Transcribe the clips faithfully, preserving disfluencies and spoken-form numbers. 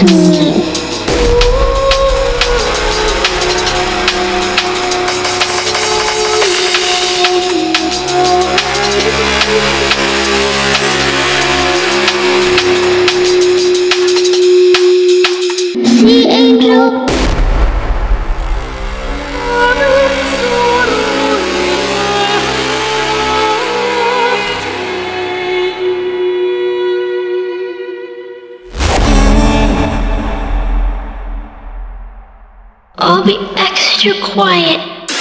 The angel. I'll be extra quiet.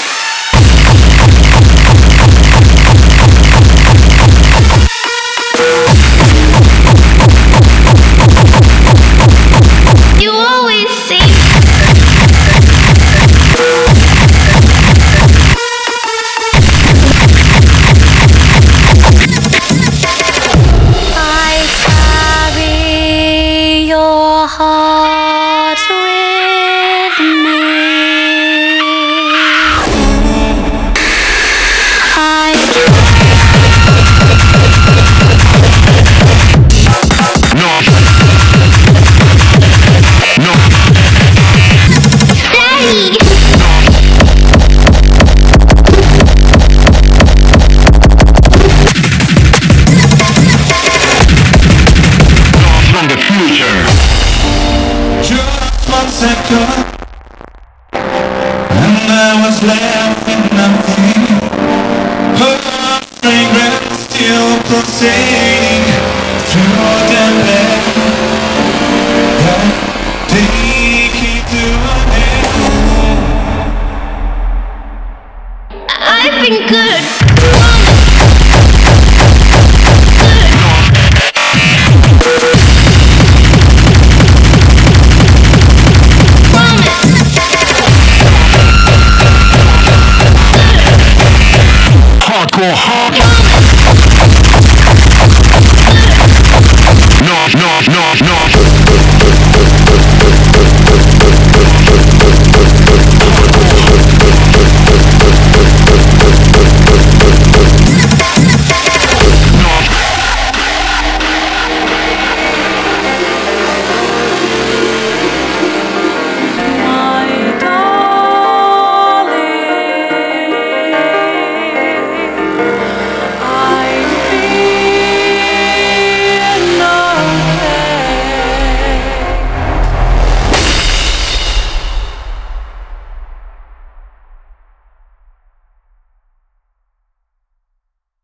You always say I carry your heart with me. I No. No. Daddy. From the future. Just one second, and I was left with nothing. Her fragrance still pulsating through the